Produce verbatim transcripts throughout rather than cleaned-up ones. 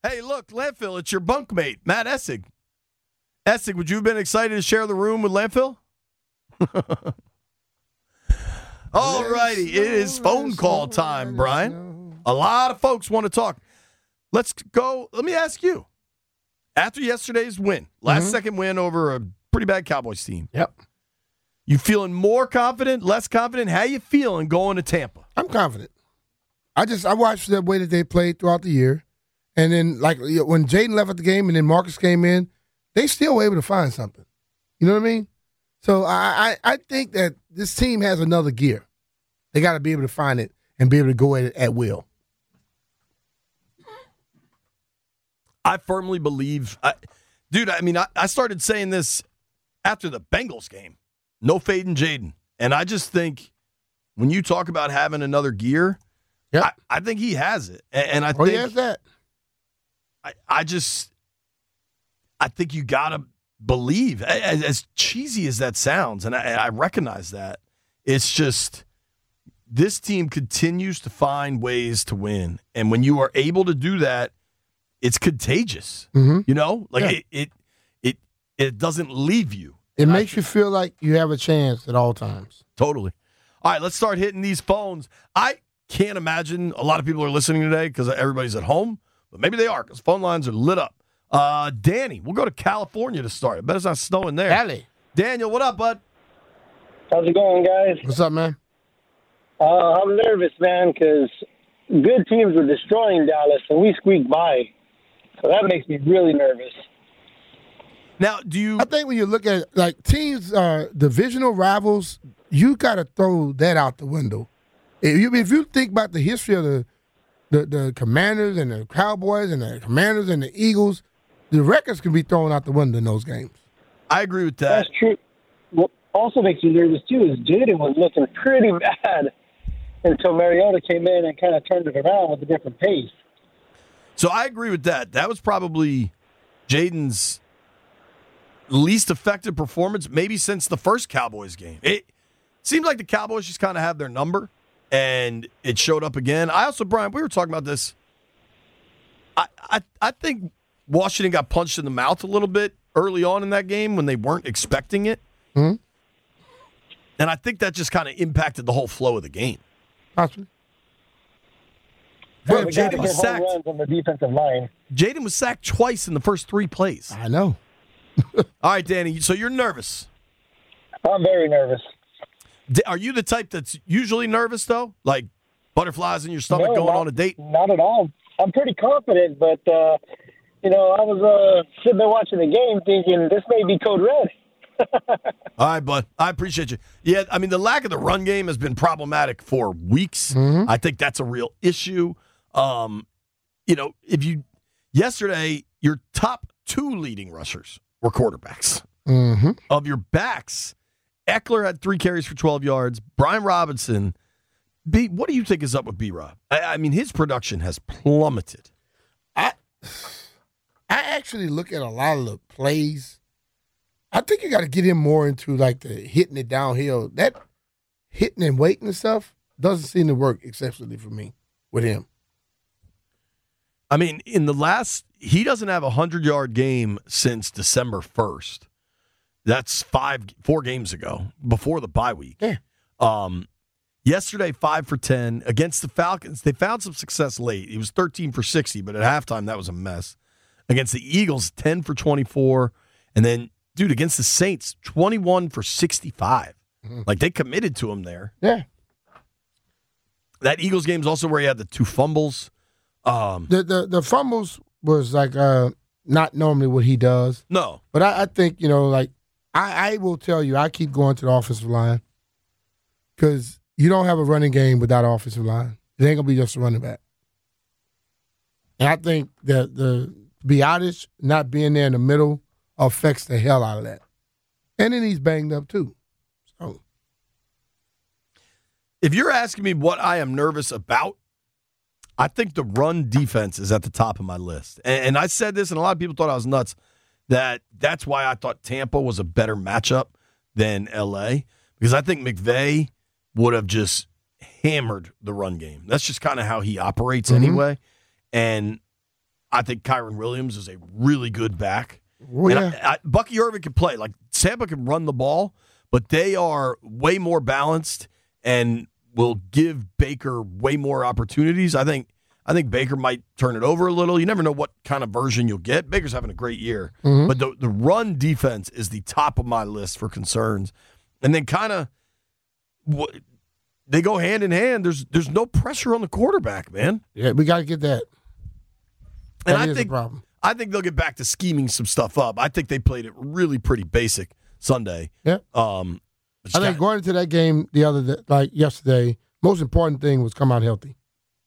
Hey, look, Landfill, it's your bunkmate, Matt Essig. Essig, would you have been excited to share the room with Landfill? All righty, it is phone call time, Brian. A lot of folks want to talk. Let's go. Let me ask you. After yesterday's win, last mm-hmm. second win over a pretty bad Cowboys team. Yep. You feeling more confident, less confident? How you feeling going to Tampa? I'm confident. I just I watched the way that they played throughout the year. And then, like, when Jaden left at the game and then Marcus came in, they still were able to find something. You know what I mean? So I, I, I think that this team has another gear. They got to be able to find it and be able to go at it at will. I firmly believe, I, dude, I mean, I, I started saying this after the Bengals game. No fading Jaden. And I just think when you talk about having another gear, yep. I, I think he has it. And, and I oh, think he has that. I, I just, I think you got to believe, as, as cheesy as that sounds, and I, I recognize that, it's just this team continues to find ways to win. And when you are able to do that, it's contagious. Mm-hmm. You know? Like yeah. it, it it it doesn't leave you. It makes I, you feel like you have a chance at all times. Totally. All right, let's start hitting these phones. I can't imagine a lot of people are listening today because everybody's at home. But maybe they are because phone lines are lit up. Uh, Danny, we'll go to California to start. I bet it's not snowing there. Cali. Daniel, what up, bud? How's it going, guys? What's up, man? Uh, I'm nervous, man, because good teams were destroying Dallas, and we squeaked by. So that makes me really nervous. Now, do you... I think when you look at, like, teams, uh, divisional rivals, you got to throw that out the window. If you, if you think about the history of the The, the Commanders and the Cowboys and the Commanders and the Eagles, the records can be thrown out the window in those games. I agree with that. That's true. What also makes me nervous, too, is Jaden was looking pretty bad until Mariota came in and kind of turned it around with a different pace. So I agree with that. That was probably Jaden's least effective performance, maybe since the first Cowboys game. It seemed like the Cowboys just kind of have their number. And it showed up again. I also, Brian, we were talking about this. I, I I think Washington got punched in the mouth a little bit early on in that game when they weren't expecting it. Mm-hmm. And I think that just kind of impacted the whole flow of the game. Possibly. Well, Jaden was sacked. On the defensive line. Jaden was sacked twice in the first three plays. I know. All right, Danny, so you're nervous. I'm very nervous. Are you the type that's usually nervous, though? Like butterflies in your stomach no, going not, on a date? Not at all. I'm pretty confident, but, uh, you know, I was uh, sitting there watching the game thinking this may be code red. All right, bud. I appreciate you. Yeah, I mean, the lack of the run game has been problematic for weeks. Mm-hmm. I think that's a real issue. Um, you know, if you – yesterday, your top two leading rushers were quarterbacks. Mm-hmm. Of your backs – Eckler had three carries for twelve yards. Brian Robinson, B, what do you think is up with B-Rob? I, I mean, his production has plummeted. I I actually look at a lot of the plays. I think you got to get him more into, like, the hitting it downhill. That hitting and waiting and stuff doesn't seem to work exceptionally for me with him. I mean, in the last – he doesn't have a hundred-yard game since December first. That's five, four games ago, before the bye week. Yeah. Um, yesterday, five for ten against the Falcons. They found some success late. He was thirteen for sixty, but at halftime that was a mess. Against the Eagles, ten for twenty-four, and then, dude, against the Saints, twenty-one for sixty-five. Mm-hmm. Like they committed to him there. Yeah. That Eagles game is also where he had the two fumbles. Um, the the the fumbles was like uh, not normally what he does. No, but I, I think you know like. I, I will tell you, I keep going to the offensive line because you don't have a running game without offensive line. It ain't going to be just a running back. And I think that the Biotis not being there in the middle affects the hell out of that. And then he's banged up too. So, if you're asking me what I am nervous about, I think the run defense is at the top of my list. And, and I said this, and a lot of people thought I was nuts. That that's why I thought Tampa was a better matchup than L A because I think McVay would have just hammered the run game. That's just kind of how he operates mm-hmm. anyway. And I think Kyron Williams is a really good back. Oh, and yeah. I, I, Bucky Irvin can play. Like, Tampa can run the ball, but they are way more balanced and will give Baker way more opportunities. I think I think Baker might turn it over a little. You never know what kind of version you'll get. Baker's having a great year. Mm-hmm. But the, the run defense is the top of my list for concerns. And then kind of what they go hand in hand. There's there's no pressure on the quarterback, man. Yeah, we got to get that. And That I is think a problem. I think they'll get back to scheming some stuff up. I think they played it really pretty basic Sunday. Yeah. Um, I think going into that game the other day, like yesterday, most important thing was come out healthy.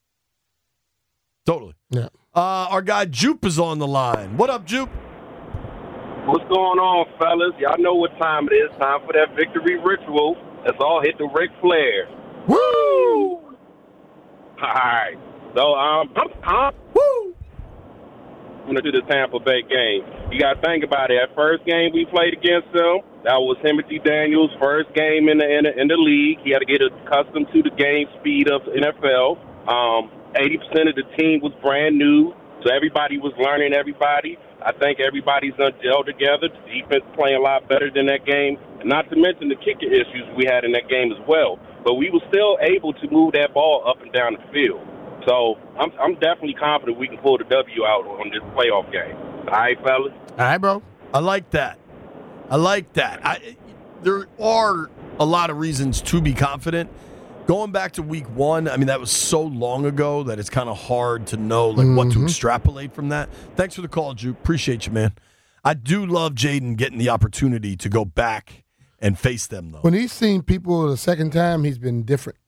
Totally. Yeah. Uh, our guy Jupe is on the line. What up, Jupe? What's going on, fellas? Y'all know what time it is. Time for that victory ritual. Let's all hit the Ric Flair. Woo! All right. So, um, I'm, I'm Woo! going to do the Tampa Bay game. You got to think about it. That first game we played against them, that was Timothy Daniels' first game in the, in the in the league. He had to get accustomed to the game speed of the N F L. Um, eighty percent of the team was brand new, so everybody was learning everybody. I think everybody's done gel together. The defense playing a lot better than that game, and not to mention the kicker issues we had in that game as well. But we were still able to move that ball up and down the field. So I'm I'm definitely confident we can pull the W out on this playoff game. All right, fellas? All right, bro. I like that. I like that. I, there are a lot of reasons to be confident. Going back to week one, I mean, that was so long ago that it's kind of hard to know like what to Mhm. extrapolate from that. Thanks for the call, Jupe. Appreciate you, man. I do love Jaden getting the opportunity to go back and face them, though. When he's seen people the second time, he's been different.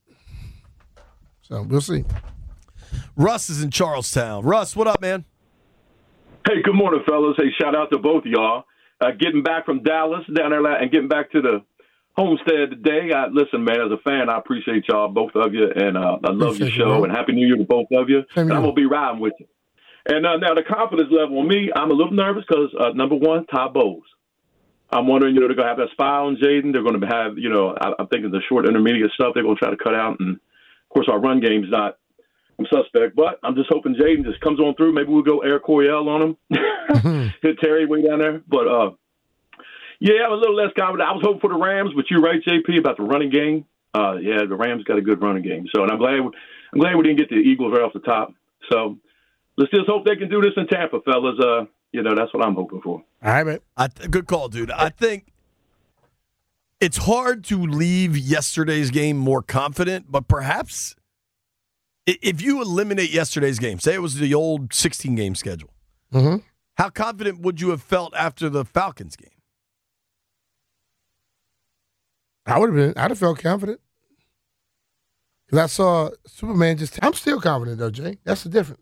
So we'll see. Russ is in Charlestown. Russ, what up, man? Hey, good morning, fellas. Hey, shout out to both of y'all. Uh, getting back from Dallas down there and getting back to the homestead today. I, listen, man, as a fan, I appreciate y'all, both of you, and uh, I love Appreciate your you, show, bro. and Happy New Year to both of you. Same And I'm here. going to be riding with you. And uh, now the confidence level on me, I'm a little nervous because, uh, number one, Todd Bowles. I'm wondering, you know, they're going to have that spy on Jaden. They're going to have, you know, I, I'm thinking the short intermediate stuff they're going to try to cut out. And, of course, our run game's not I'm suspect, but I'm just hoping Jaden just comes on through. Maybe we'll go Eric Coryell on him. Hit Terry way down there. But, uh, yeah, I'm a little less confident. I was hoping for the Rams, but you're right, J P, about the running game. Uh, yeah, the Rams got a good running game. So, and I'm glad I'm glad we didn't get the Eagles right off the top. So let's just hope they can do this in Tampa, fellas. Uh, you know, that's what I'm hoping for. All right, man. I th- good call, dude. I think it's hard to leave yesterday's game more confident, but perhaps i- if you eliminate yesterday's game, say it was the old sixteen-game schedule, Mm-hmm. how confident would you have felt after the Falcons game? I would have been. I'd have felt confident because I saw Superman. Just, I'm still confident though, Jay. That's the difference.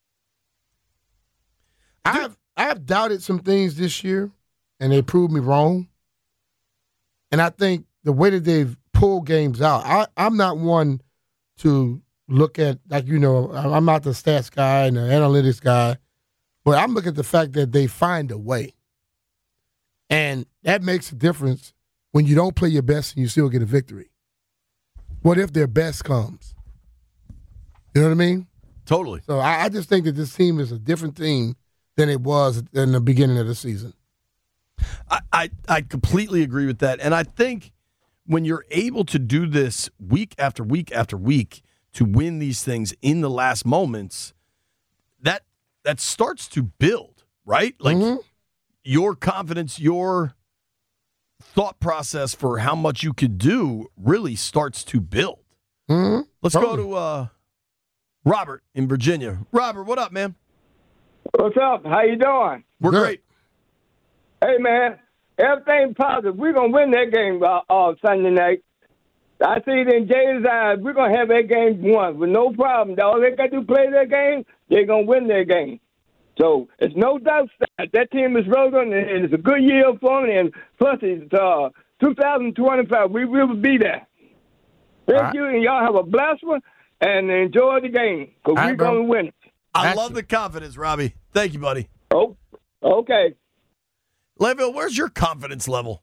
I've I've doubted some things this year, and they proved me wrong. And I think the way that they've pulled games out, I, I'm not one to look at, like, you know, I'm not the stats guy and the analytics guy, but I'm looking at the fact that they find a way, and that makes a difference. When you don't play your best and you still get a victory. What if their best comes? You know what I mean? Totally. So I, I just think that this team is a different team than it was in the beginning of the season. I, I, I completely agree with that. And I think when you're able to do this week after week after week to win these things in the last moments, that that starts to build, right? Like Mhm. your confidence, your thought process for how much you could do really starts to build. Mm-hmm. Let's Totally. go to uh, Robert in Virginia. Robert, what up, man? What's up? How you doing? We're Good. great. Hey, man, everything positive. We're going to win that game uh, uh, Sunday night. I see it in Jay's eyes. We're going to have that game won with no problem. All they got to do play their game, they're going to win their game. So it's no doubt that that team is rolling, and it's a good year for them. And plus, it's uh, two thousand twenty-five. We will be there. Thank right. you, and y'all have a blessed one, and enjoy the game, because All we're right, bro. going to win it. I That's love it. the confidence, Robbie. Thank you, buddy. Oh, okay. Le'Veon, where's your confidence level?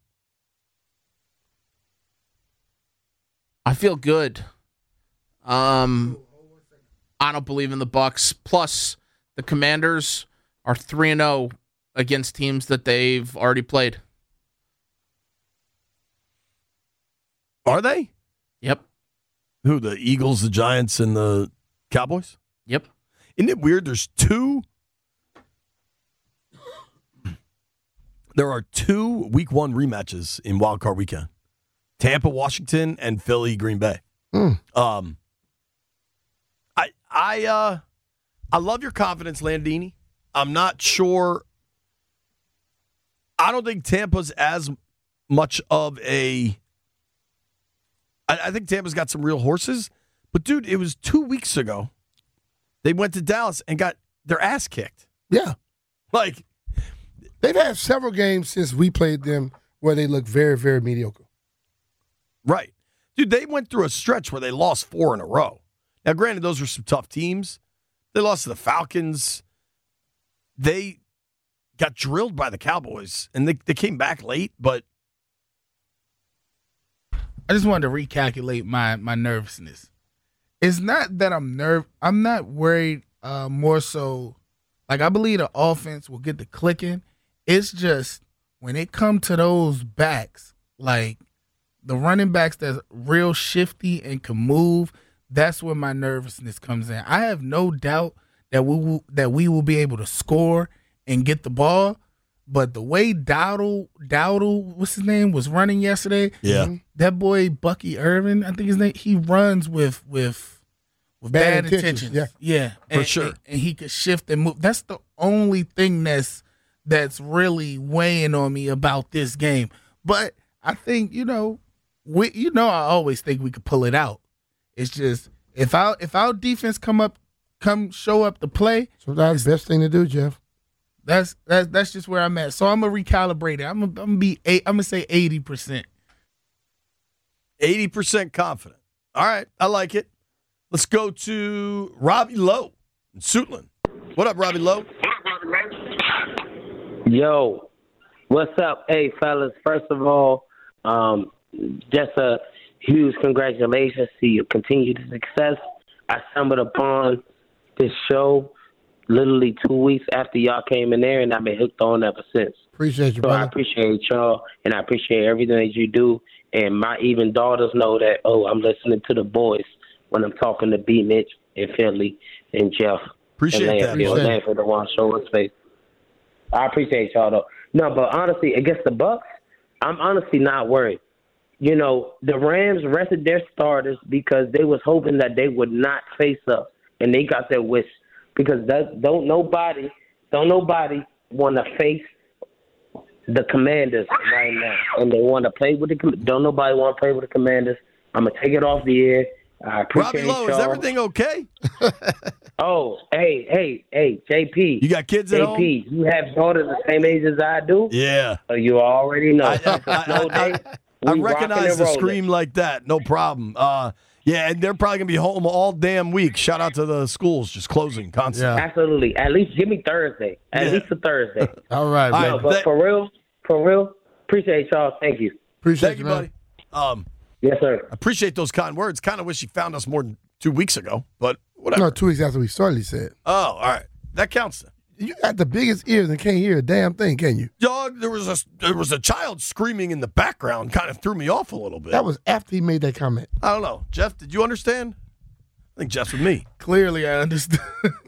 I feel good. Um, I don't believe in the Bucks. Plus, the Commanders are three and oh against teams that they've already played. Are they? Yep. Who, the Eagles, the Giants, and the Cowboys? Yep. Isn't it weird? There's two. There are two week one rematches in Wild Card Weekend. Tampa, Washington, and Philly, Green Bay. Mm. Um, I I uh, I love your confidence, Landini. I'm not sure. I don't think Tampa's as much of a. I, I think Tampa's got some real horses, but dude, it was two weeks ago. They went to Dallas and got their ass kicked. Yeah. Like, they've had several games since we played them where they look very, very mediocre. Right. Dude, they went through a stretch where they lost four in a row. Now, granted, those were some tough teams. They lost to the Falcons. They got drilled by the Cowboys, and they, they came back late, but I just wanted to recalculate my my nervousness. It's not that I'm nerve. I'm not worried. Uh, more so, like I believe the offense will get the clicking. It's just when it come to those backs, like the running backs that's real shifty and can move. That's where my nervousness comes in. I have no doubt that we will, that we will be able to score and get the ball. But the way Dowdle, Dowdle, what's his name, was running yesterday, yeah, that boy Bucky Irvin, I think his name, he runs with with with bad, Bad intentions, intentions. yeah. yeah, For and, sure. And, and he could shift and move. That's the only thing that's that's really weighing on me about this game. But I think you know, we you know, I always think we could pull it out. It's just if our if our defense come up, come show up to play. So that's the best thing to do, Jeff. That's that's that's just where I'm at. So I'm gonna recalibrate it. I'm gonna, I'm gonna be eight. I'm gonna say eighty percent. eighty percent confident. All right, I like it. Let's go to Robbie Lowe in Suitland. What up, Robbie Lowe? Yo, what's up? Hey, fellas, first of all, um, just a huge congratulations to your continued success. I stumbled upon this show literally two weeks after y'all came in there, and I've been hooked on ever since. Appreciate you, So I brother. appreciate y'all, and I appreciate everything that you do. And my even daughters know that, oh, I'm listening to the boys when I'm talking to B. Mitch and Philly and Jeff. Appreciate and that. Landfill. Appreciate Landfill, the one showing space. I appreciate y'all, though. No, but honestly, against the Bucks, I'm honestly not worried. You know, the Rams rested their starters because they was hoping that they would not face us, and they got their wish. Because that, don't nobody, don't nobody want to face the Commanders right now, and they want to play with the. Don't nobody want to play with the Commanders. I'm gonna take it off the air. I appreciate Robbie Lowe, y'all. is everything okay? Oh, hey, hey, hey, J P. You got kids at home? J P, you have daughters the same age as I do. Yeah. So you already know. I, It's a I, snow I, day. I, I We rocking recognize and the rolling. scream like that. No problem. Uh, yeah, and they're probably going to be home all damn week. Shout out to the schools just closing constantly. Yeah. Absolutely. At least give me Thursday. At Yeah. least a Thursday. All right, All man. No, right. but that- for real, for real, appreciate y'all. Thank you. Appreciate Thank you, man. buddy. Um, Yes, sir. I appreciate those kind words. Kind of wish you found us more than two weeks ago, but whatever. No, two weeks after we started, he said. Oh, all right. That counts then. You got the biggest ears and can't hear a damn thing, can you? Dog, there was a there was a child screaming in the background. Kind of threw me off a little bit. That was after he made that comment. I don't know. Jeff, did you understand? I think Jeff's with me. Clearly, I understood.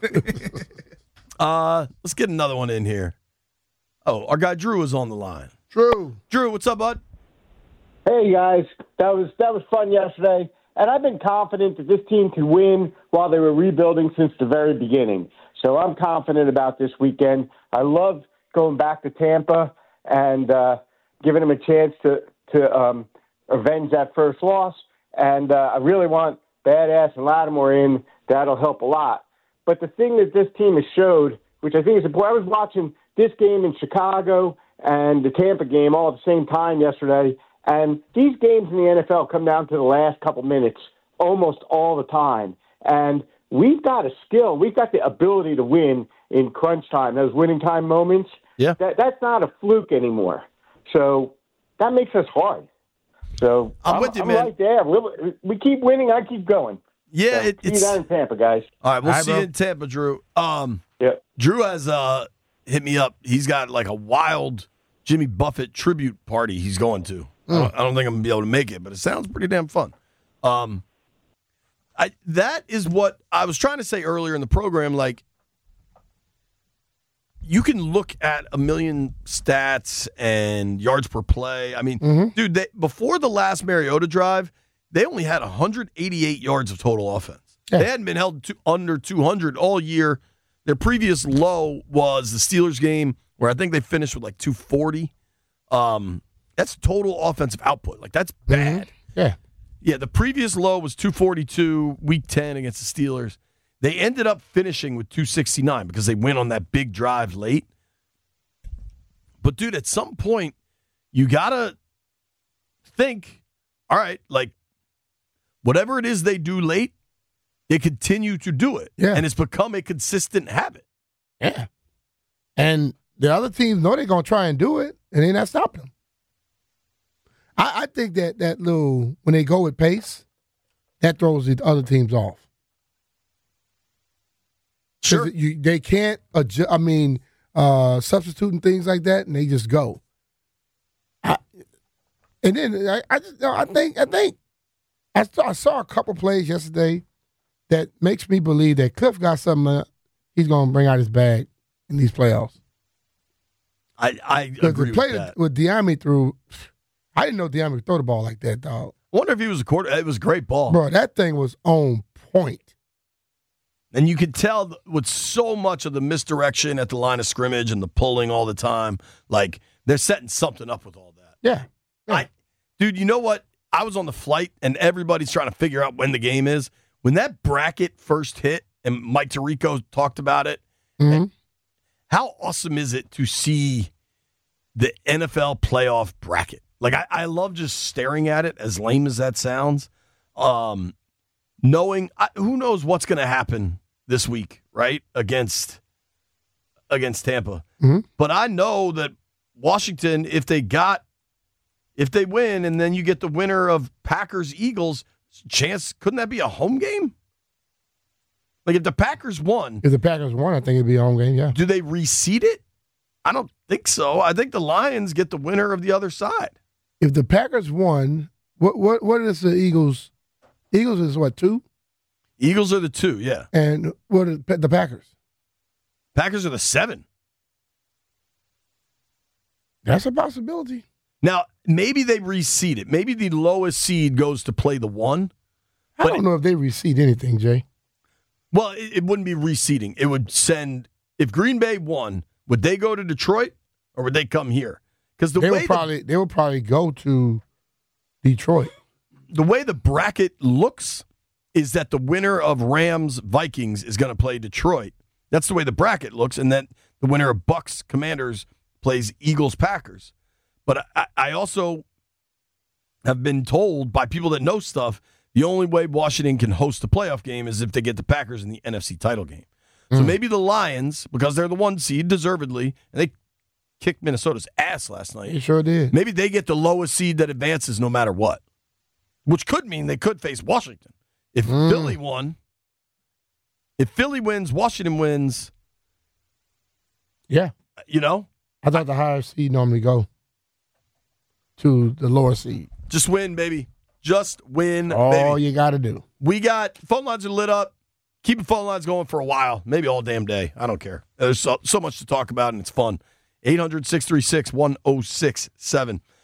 Uh, let's get another one in here. Oh, our guy Drew is on the line. True. Drew, what's up, bud? Hey guys, that was that was fun yesterday, and I've been confident that this team could win while they were rebuilding since the very beginning. So I'm confident about this weekend. I love going back to Tampa and uh, giving them a chance to to um, avenge that first loss. And uh, I really want Badass and Lattimore in. That'll help a lot. But the thing that this team has showed, which I think is important, I was watching this game in Chicago and the Tampa game all at the same time yesterday. And these games in the N F L come down to the last couple minutes almost all the time. And we've got a skill. We've got the ability to win in crunch time, those winning time moments. Yeah. That, that's not a fluke anymore. So that makes us hard. So I'm with you, I'm man. right there. We'll, we keep winning. I keep going. Yeah, So, it, see you it's down in Tampa, guys. all right. We'll All right, see bro. you in Tampa, Drew. Um, Yeah. Drew has uh hit me up. He's got like a wild Jimmy Buffett tribute party he's going to. I, don't, I don't think I'm gonna be able to make it, but it sounds pretty damn fun. Um, I that is what I was trying to say earlier in the program. Like, you can look at a million stats and yards per play. I mean, Mm-hmm. dude, they, before the last Mariota drive, they only had one hundred eighty-eight yards of total offense. Yeah. They hadn't been held to under two hundred all year. Their previous low was the Steelers game, where I think they finished with like two forty. Um, that's total offensive output. Like, that's bad. Yeah. Yeah, the previous low was two forty-two, week ten against the Steelers. They ended up finishing with two sixty-nine because they went on that big drive late. But, dude, at some point, you got to think, all right, like, whatever it is they do late, they continue to do it. Yeah. And it's become a consistent habit. Yeah. And the other teams know they're going to try and do it, and they're not stopping them. I, I think that that little, when they go with pace, that throws the other teams off. 'Cause Sure. You, they can't, adjust, I mean, uh, substituting things like that, and they just go. I, and then I, I just, I think, I think, I saw, I saw a couple plays yesterday that makes me believe that Cliff got something uh, he's going to bring out his bag in these playoffs. I, I Because agree the play with that. with Diami threw, I didn't know Diami could throw the ball like that, dog. I wonder if he was a quarter. It was a great ball. Bro, that thing was on point. And you could tell with so much of the misdirection at the line of scrimmage and the pulling all the time, like they're setting something up with all that. Yeah. yeah. I, dude, you know what? I was on the flight and everybody's trying to figure out when the game is. When that bracket first hit and Mike Tirico talked about it, Mhm. how awesome is it to see the N F L playoff bracket? Like, I, I love just staring at it, as lame as that sounds. Um, knowing I, who knows what's going to happen this week, right? Against against Tampa. Mhm. But I know that Washington, if they got if they win and then you get the winner of Packers Eagles, chance couldn't that be a home game? Like, if the Packers won, If the Packers won, I think it'd be a home game, yeah. do they reseed it? I don't think so. I think the Lions get the winner of the other side. If the Packers won, what what what is the Eagles? Eagles is what, two? Eagles are the two, yeah. And what is the Packers? Packers are the seven. That's a possibility. Now, maybe they reseed it. Maybe the lowest seed goes to play the one. I But don't it- know if they reseed anything, Jay. Well, it, it wouldn't be reseeding. It would send, if Green Bay won, would they go to Detroit or would they come here? Because the They way would probably they would probably go to Detroit. the, the way the bracket looks is that the winner of Rams Vikings is going to play Detroit. That's the way the bracket looks, and then the winner of Bucks Commanders plays Eagles Packers. But I, I also have been told by people that know stuff, the only way Washington can host a playoff game is if they get the Packers in the N F C title game. So maybe the Lions, because they're the one seed, deservedly, and they kicked Minnesota's ass last night. They sure did. Maybe they get the lowest seed that advances no matter what, which could mean they could face Washington. If Mm. Philly won, if Philly wins, Washington wins, Yeah. you know, I thought the higher seed normally go to the lower seed. just win, baby. Just win, All baby. you got to do. We got phone lines are lit up. Keep the phone lines going for a while, maybe all damn day. I don't care. There's so, so much to talk about, and it's fun. eight hundred, six three six, one oh six seven.